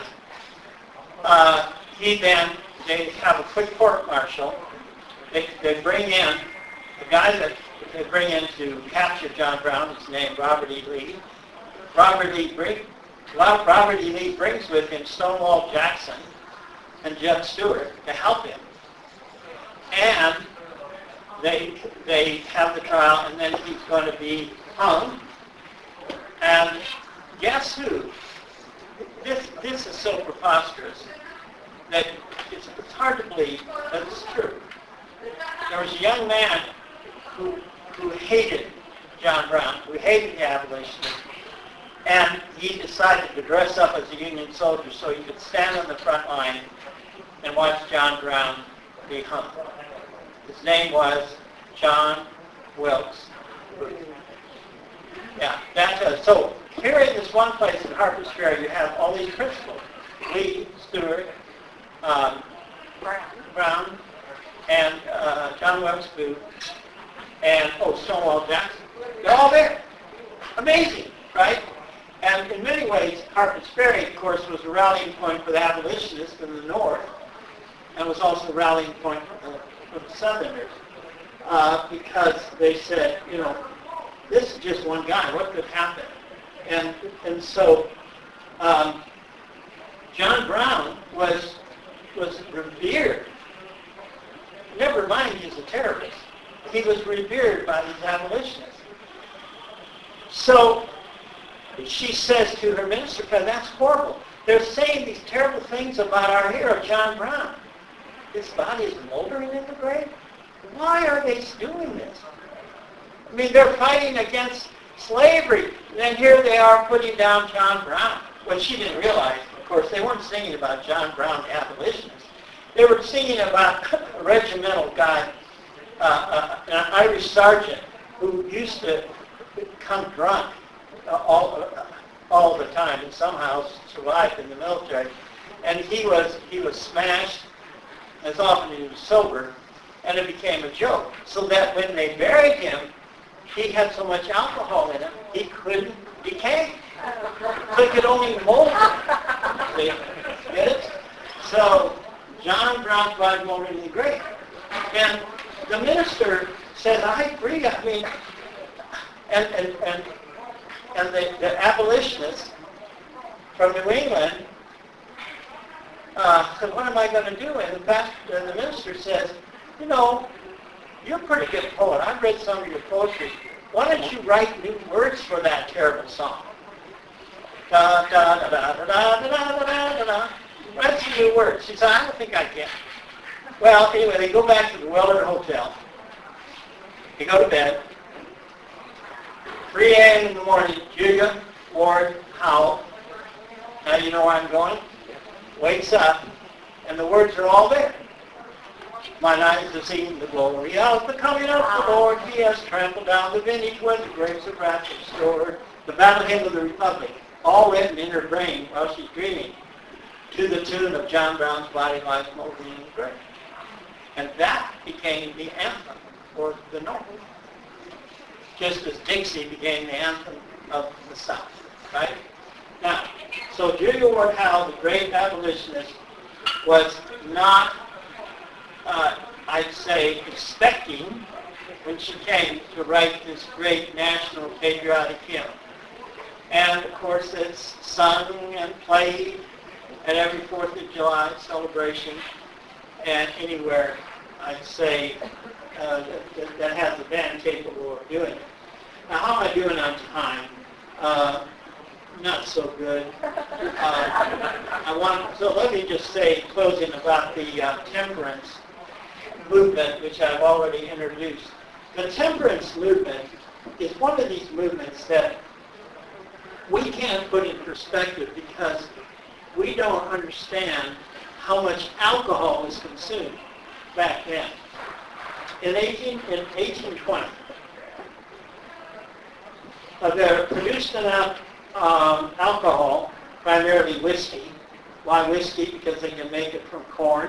uh, he then, they have a quick court-martial. They, they bring in, the guy that they bring in to capture John Brown is named Robert E. Lee. Robert E. Bring, Robert E. Lee brings with him Stonewall Jackson and Jeb Stuart to help him. And they, they have the trial, and then he's going to be hung. And guess who? This, this is so preposterous that it's, it's hard to believe, but it's true. There was a young man who, who hated John Brown, who hated the abolitionists, and he decided to dress up as a Union soldier so he could stand on the front line and watch John Brown be hung. His name was John Wilkes Booth. Yeah, that's uh, so here in this one place in Harper's Ferry, you have all these principals: Lee, Stewart, um, Brown, Brown, and uh, John Wilkes Booth, and oh, Stonewall Jackson. They're all there. Amazing, right? And in many ways, Harper's Ferry, of course, was a rallying point for the abolitionists in the North, and was also a rallying point for the, for the Southerners, uh, because they said, you know, this is just one guy. What could happen? And and so um, John Brown was was revered. Never mind, he's a terrorist. He was revered by these abolitionists. So she says to her minister, that's horrible. They're saying these terrible things about our hero, John Brown. His body is moldering in the grave. Why are they doing this? I mean, they're fighting against slavery. And then here they are putting down John Brown. What she didn't realize, of course, they weren't singing about John Brown, the abolitionist. They were singing about a regimental guy, uh, uh, an Irish sergeant who used to come drunk uh, all, uh, all the time and somehow survived in the military. And he was, he was smashed as often as he was sober, and it became a joke. So that when they buried him, he had so much alcohol in him, he couldn't decay. He could only mold it. See? Get it? So John Brown's body molded in the grave. And the minister said, I agree. I mean, and and and, and the, the abolitionists from New England uh, said, what am I going to do? And the, pastor, and the minister says, you know, you're a pretty good poet. I've read some of your poetry. Why don't you write new words for that terrible song? Da da da da da da da da da da. Write some new words. She said, I don't think I can. Well, anyway, they go back to the Willard Hotel. They go to bed. three a.m. in the morning, Julia Ward Howe, now you know where I'm going, wakes up, and the words are all there. Mine eyes have seen the glory of the coming of the Lord. He has trampled down the vintage where the grapes of wrath are stored. The battle hymn of the Republic, all written in her brain while she's dreaming, to the tune of John Brown's Body Lies Moldering in the Grave. And that became the anthem for the North, just as Dixie became the anthem of the South, right? Now, so Julia Ward Howe, the great abolitionist, was not, uh, I'd say, expecting when she came to write this great national patriotic hymn. And, of course, it's sung and played at every fourth of July celebration and anywhere, I'd say, uh, that, that has a band capable of doing it. Now, how am I doing on time? Uh, not so good. Uh, I want, so let me just say, in closing, about the uh, temperance movement, which I've already introduced. The temperance movement is one of these movements that we can't put in perspective because we don't understand how much alcohol was consumed back then. In eighteen in eighteen twenty, uh, they produced enough um, alcohol, primarily whiskey. Why whiskey? Because they can make it from corn.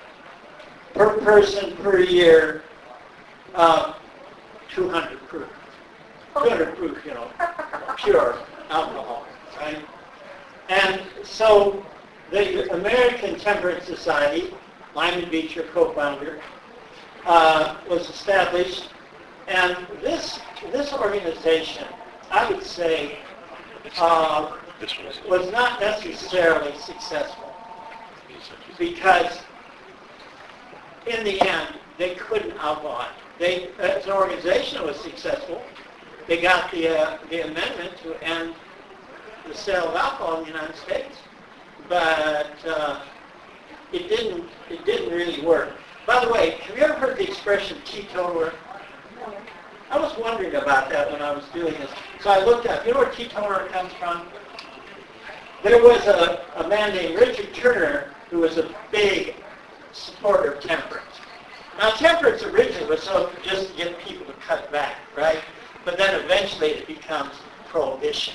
Per person per year, uh, two hundred proof. two hundred proof, you know, pure alcohol, right? And so the American Temperance Society, Lyman Beecher, co-founder, uh, was established, and this this organization, I would say, uh, was not necessarily successful because in the end they couldn't outlaw it. They, as an organization, was successful. They got the uh, the amendment to end the sale of alcohol in the United States, but uh, it didn't it didn't really work. By the way, have you ever heard the expression teetotaler? I was wondering about that when I was doing this. So I looked up. You know where teetotaler comes from? There was a, a man named Richard Turner who was a big supporter of temperance. Now, temperance originally was so just to get people to cut back, right? But then eventually it becomes prohibition.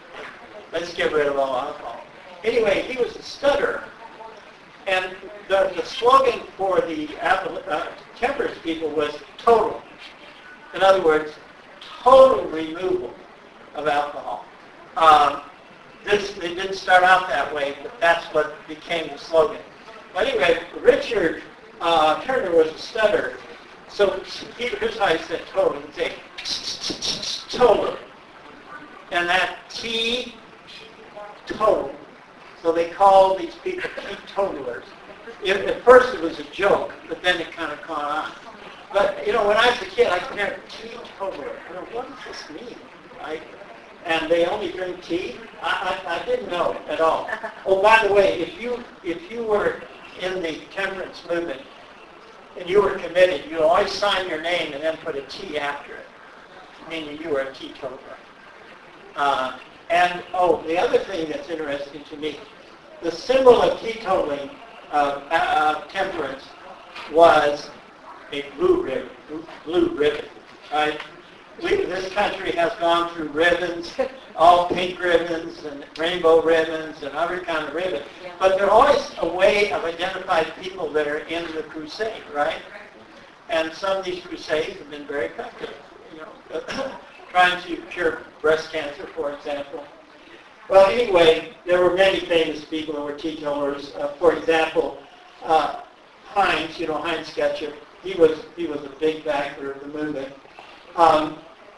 Let's get rid of all alcohol. Anyway, he was a stutterer. And the, the slogan for the uh, temperance people was total. In other words, total removal of alcohol. Um, this, it didn't start out that way, but that's what became the slogan. But anyway, Richard uh, Turner was a stutterer. So he, here's how he said total. He'd say, total. And that T, total. So they called these people teetotalers. It, at first it was a joke, but then it kind of caught on. But, you know, when I was a kid, I could never, teetotaler. You know, what does this mean? Right? And they only drink tea? I, I, I didn't know at all. Oh, by the way, if you if you were in the temperance movement and you were committed, you always sign your name and then put a T after it, meaning you were a teetotaler. Uh, and, oh, the other thing that's interesting to me, the symbol of teetotaling, uh, uh, temperance, was a blue ribbon, blue ribbon, right? We, this country has gone through ribbons, all pink ribbons and rainbow ribbons and other kind of ribbons. But they're always a way of identifying people that are in the crusade, right? And some of these crusades have been very effective. You know, trying to cure breast cancer, for example. Well, anyway, there were many famous people who were teetotalers. Uh, for example, uh, Heinz, you know, Heinz Ketchup, he was he was a big backer of the movement. Um,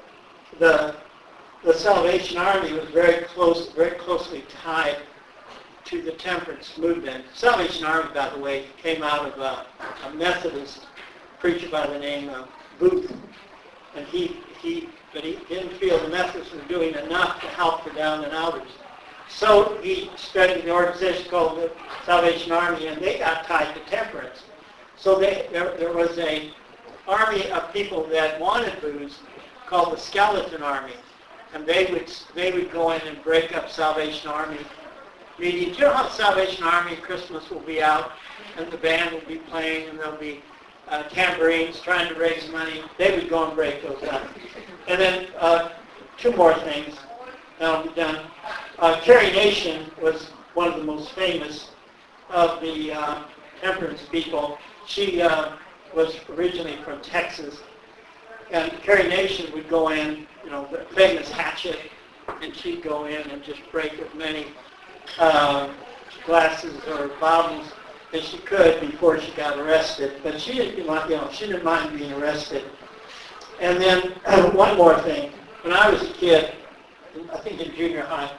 the the Salvation Army was very close, very closely tied to the temperance movement. Salvation Army, by the way, came out of a, a Methodist preacher by the name of Booth, and he he but he didn't feel the Methodists were doing enough to help the down and outers. So he started an organization called the Salvation Army, and they got tied to temperance. So they, there, there was a army of people that wanted booze called the Skeleton Army, and they would they would go in and break up Salvation Army meetings. You know how Salvation Army Christmas will be out, and the band will be playing, and there'll be uh, tambourines trying to raise money. They would go and break those up. And then uh, two more things, and I'll be done. Uh, Carrie Nation was one of the most famous of the uh, temperance people. She uh, was originally from Texas, and Carrie Nation would go in, you know, the famous hatchet, and she'd go in and just break as many uh, glasses or bottles as she could before she got arrested. But she didn't, you know, she didn't mind being arrested. And then uh, one more thing. When I was a kid, I think in junior high,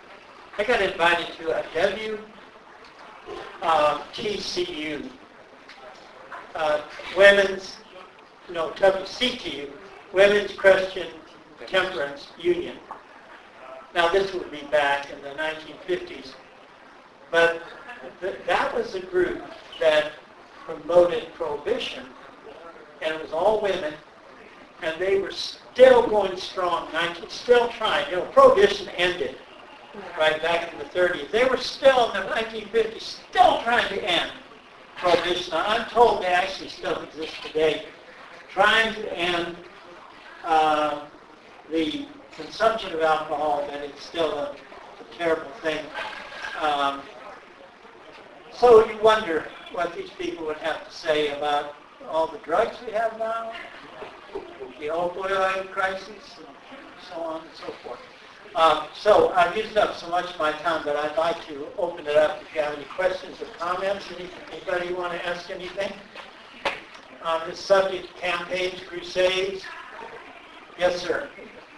I got invited to a W T C U, uh, Women's, no, W C T U, Women's Christian Temperance Union. Now this would be back in the nineteen fifties, but th- that was a group that promoted prohibition, and it was all women, and they were still going strong, still trying. You know, prohibition ended right back in the thirties. They were still in the nineteen fifties, still trying to end prohibition. I'm told they actually still exist today, trying to end uh, the consumption of alcohol, that it's still a, a terrible thing. Um, so you wonder what these people would have to say about all the drugs we have now, the opioid crisis, and so on and so forth. Um, so I've used up so much of my time, but I'd like to open it up if you have any questions or comments. Any, anybody want to ask anything on this subject, campaigns, crusades? Yes, sir.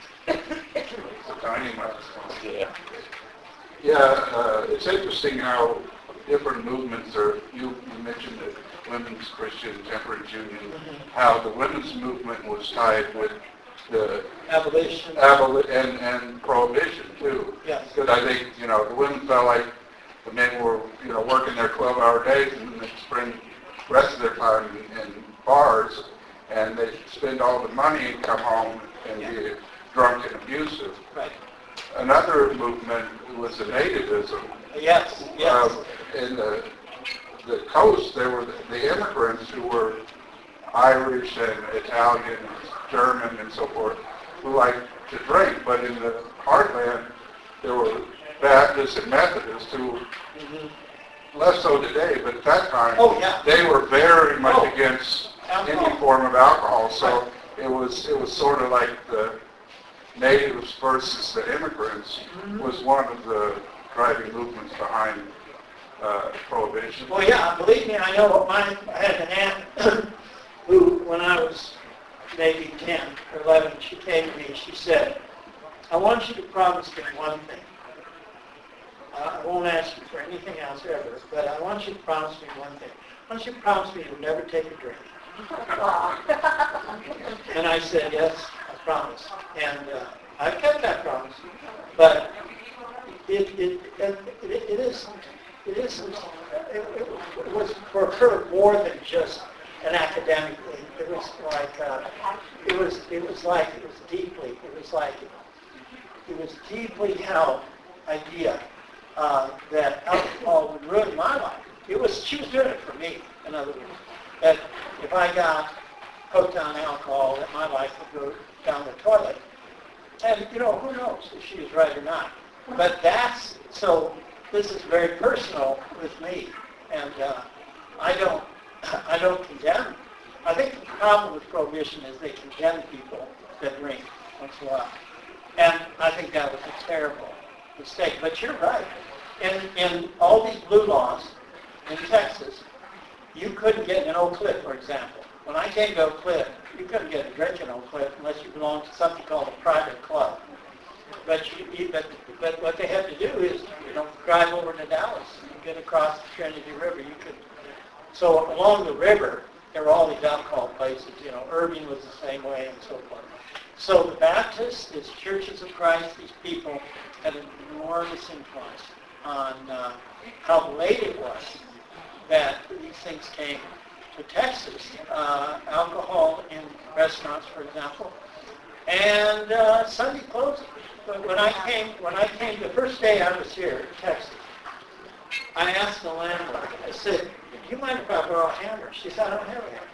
Tiny microphone. Yeah. Yeah, uh, it's interesting how different movements are, you, you mentioned the Women's Christian Temperance Union, mm-hmm. how the women's movement was tied with the abolition aboli- and, and prohibition too. Yes. Because I think, you know, the women felt like the men were, you know, working their twelve-hour days and they spend the rest of their time in, in bars, and they spend all the money and come home and yeah. be drunk and abusive. Right. Another movement was the nativism. Yes, yes. Uh, in the, the coast, there were the, the immigrants who were Irish and Italian, German, and so forth, who liked to drink. But in the heartland, there were Baptists and Methodists who, mm-hmm. less so today, but at that time, oh, yeah. they were very much oh. against alcohol. any form of alcohol. So right. it was it was sort of like the natives versus the immigrants mm-hmm. was one of the driving movements behind uh, prohibition. Well, yeah, believe me, I know. Mine, I had an aunt who, when I was maybe ten or eleven, she came to me and she said, I want you to promise me one thing. Uh, I won't ask you for anything else ever, but I want you to promise me one thing. I want you to promise me you'll never take a drink. And I said, yes, I promise. And uh, I've kept that promise. But it, it, it, it, it is, it is, it, it was for her more than just an academic thing. It was like, uh, it was, it was like, it was deeply, it was like, it was deeply held idea uh, that alcohol would ruin my life. It was, she was doing it for me, in other words. That if I got hooked on alcohol, that my life would go down the toilet. And, you know, who knows if she was right or not. But that's, so this is very personal with me. And uh, I don't, I don't condemn. I think the problem with prohibition is they condemn people that drink once in a while. And I think that was a terrible mistake. But you're right. In, in all these blue laws in Texas, you couldn't get in Oak Cliff, for example. When I came to Oak Cliff, you couldn't get a drink in Oak Cliff unless you belonged to something called a private club. But, you, you, but, but what they had to do is, you know, drive over to Dallas and get across the Trinity River. You could. So along the river, there were all these alcohol places. You know, Irving was the same way, and so forth. So the Baptists, these Churches of Christ, these people had an enormous influence on uh, how late it was that these things came to Texas. Uh, alcohol in restaurants, for example, and uh, Sunday closing. But when I came, when I came the first day I was here in Texas, I asked the landlord. I said, "Do you mind if I borrow a hammer?" She said, "I don't have a hammer."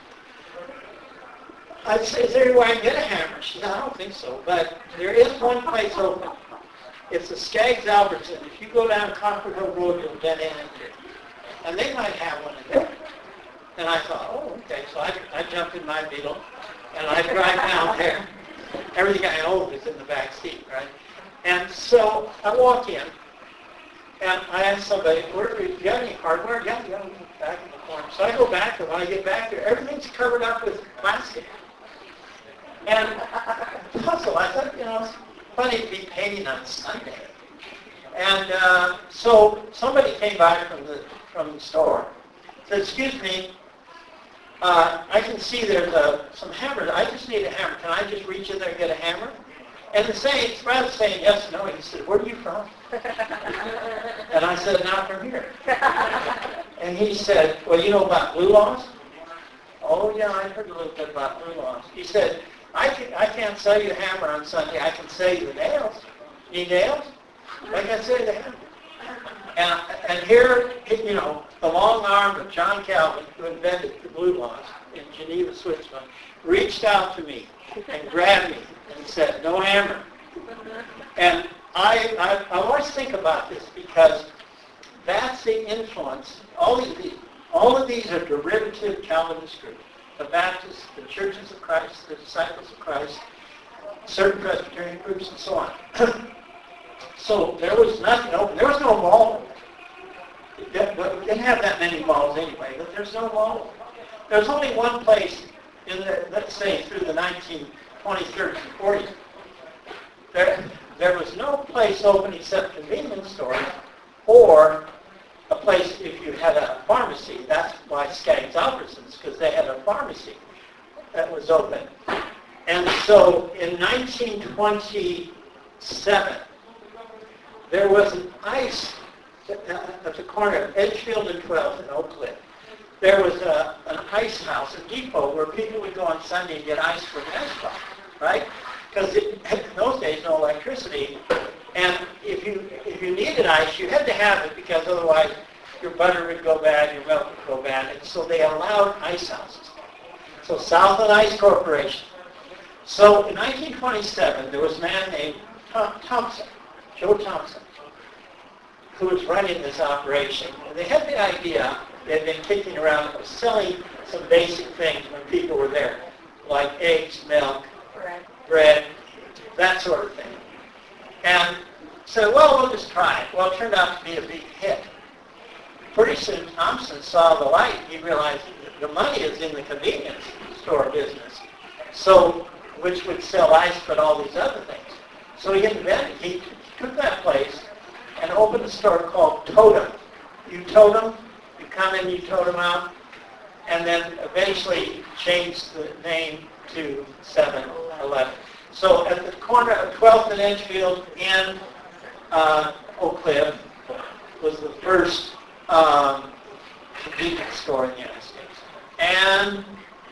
I said, "Is there any way I can get a hammer?" She said, "I don't think so, but there is one place open. It's a Skaggs Albertson. If you go down Concord Hill Road, you'll dead end into it. And they might have one in there." And I thought, oh, okay. So I, I jumped in my Beetle, and I drive down there. Everything I owned is in the back seat, right? And so I walk in, and I ask somebody, "Where, do you have any hardware?" "Yeah, yeah, back in the corner." So I go back, and when I get back there, everything's covered up with plastic. And puzzle, I thought, you know, it's funny to be painting on Sunday. And uh, so somebody came by from the from the store, said, "Excuse me, uh, I can see there's a, some hammers. I just need a hammer. Can I just reach in there and get a hammer?" And the saying, rather than saying yes or no, he said, "Where are you from?" And I said, "Not from here." And he said, "Well, you know about blue laws?" "Oh, yeah, I heard a little bit about blue laws." He said, I, can, I can't sell you a hammer on Sunday. I can sell you the nails. Need nails? Like I said, they have. And, and here, you know, the long arm of John Calvin, who invented the blue laws in Geneva, Switzerland, reached out to me and grabbed me and said, no hammer. And I, I, I always think about this because that's the influence. All of these, all of these are derivative Calvinist groups. The Baptists, the Churches of Christ, the Disciples of Christ, certain Presbyterian groups, and so on. So there was nothing open. There was no mall. We didn't have that many malls anyway, but there's no mall. There's only one place in the, let's say, through the nineteen twenties, thirties, and forties. There, there was no place open except convenience stores or a place if you had a pharmacy. That's why Skaggs Albertsons, because they had a pharmacy that was open. And so in nineteen twenty-seven, there was an ice at the corner of Edgefield and twelfth in Oak Cliff. There was a, an ice house, a depot, where people would go on Sunday and get ice for the ice box, right? Because in those days, no electricity. And if you if you needed ice, you had to have it because otherwise your butter would go bad, your milk would go bad. And so they allowed ice houses. So Southland Ice Corporation. So in nineteen twenty-seven, there was a man named Tom, Thompson, Joe Thompson, who was running this operation. And they had the idea, they had been kicking around, of selling some basic things when people were there, like eggs, milk, Bread. bread, that sort of thing. And said, well, we'll just try it. Well, it turned out to be a big hit. Pretty soon, Thompson saw the light. He realized the money is in the convenience store business, so which would sell ice, but all these other things. So he invented, he took that place and opened a store called Totem. You totem, you come in, you totem out, and then eventually changed the name to seven eleven. So at the corner of twelfth and Edgefield in uh, Oak Cliff was the first um, convenience store in the United States. And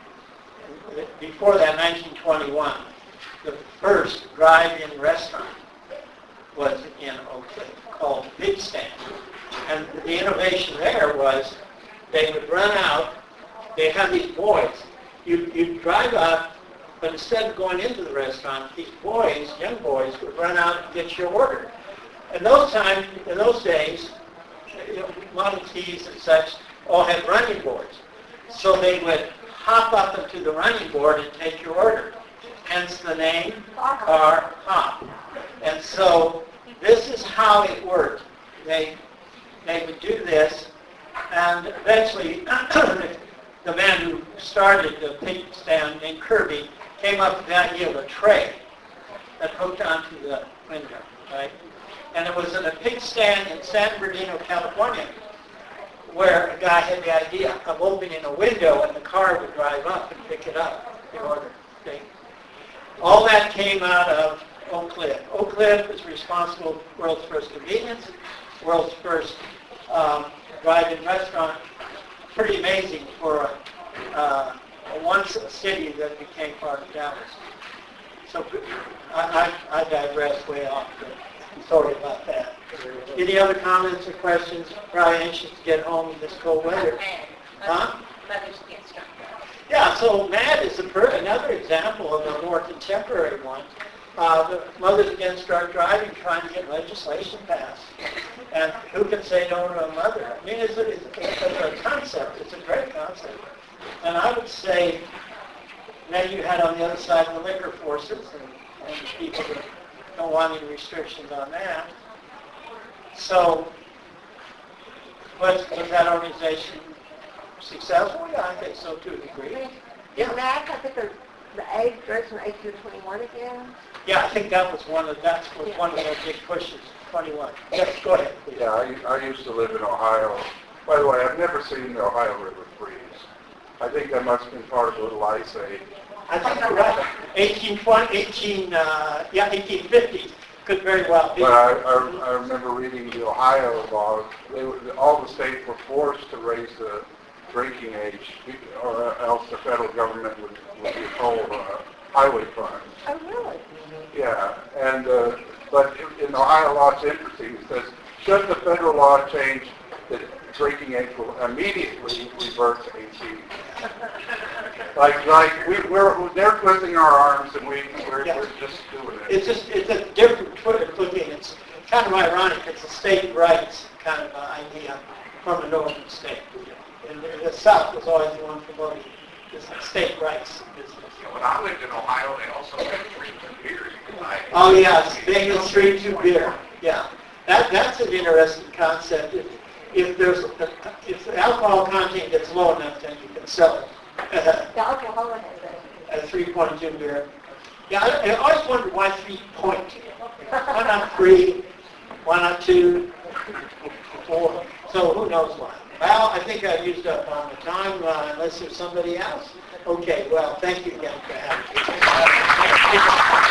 before that, nineteen twenty-one, the first drive-in restaurant was in Oak Cliff called Big Stand. And the innovation there was they would run out, they had these boys. You you drive up, but instead of going into the restaurant, these boys, young boys, would run out and get your order. In those times, in those days, you know, Model Ts and such all had running boards. So they would hop up into the running board and take your order. Hence the name, Car Hop. And so this is how it worked. They, they would do this, and eventually the man who started the pig stand named Kirby came up with the idea of a tray that hooked onto the window, right? And it was in a pig stand in San Bernardino, California, where a guy had the idea of opening a window and the car would drive up and pick it up, the order. Okay? All that came out of Oak Cliff. Oak Cliff was responsible for world's first convenience, world's first um, drive-in restaurant. Pretty amazing for a, uh, a once a city that became part of Dallas. So I, I, I digress way off. But sorry about that. Any other comments or questions? Probably anxious to get home in this cold weather. Huh? Mothers Against Drunk Driving. Yeah, so MAD is a per- another example of a more contemporary one. Uh, the Mothers Against Drunk Driving trying to get legislation passed. And who can say no to a mother? I mean, it's a, it's, a, it's a concept. It's a great concept. And I would say, then you had on the other side the liquor forces and, and people that don't want any restrictions on that. So, was, was that organization successful? Yeah, I think so to a degree. Yeah, Mac, I think the, the age goes from eighteen to twenty-one again. Yeah, I think that was one of that was one of their big pushes. twenty-one. Yes, go ahead. Please. Yeah, I, I used to live in Ohio. By the way, I've never seen the Ohio River freeze. I think that must have been part of a little ice age. I think you're right. eighteen twenty, eighteen, uh, yeah, eighteen fifty could very well be. But I, I, I remember reading the Ohio laws. They were, all the states were forced to raise the drinking age, or else the federal government would, would withhold uh, highway funds. Oh, really? Yeah, and uh, But in, in Ohio law, it's interesting. It says, should the federal law change, the drinking age will immediately revert to eighteen. Like, like we, we're, they're twisting our arms and we, we're, Yeah. we're just doing it. It's just, it's a different Twitter cooking. It's kind of ironic. It's a state rights kind of uh, idea from a northern state. And the the South was always the one promoting this state rights business. When I lived in Ohio, they also had free beer. You could buy it. Oh, yes, Vegas Street to beer. Yeah. That, that's an interesting concept. If, if there's, a, if the alcohol content gets low enough, then you can sell it. The Oklahoma has that. At three point two beer. Yeah, I, I always wondered why three point two. Why not three? Why not two? Four? So who knows why? Well, I think I've used up on the time, uh, unless there's somebody else. Okay, well, thank you again for having me.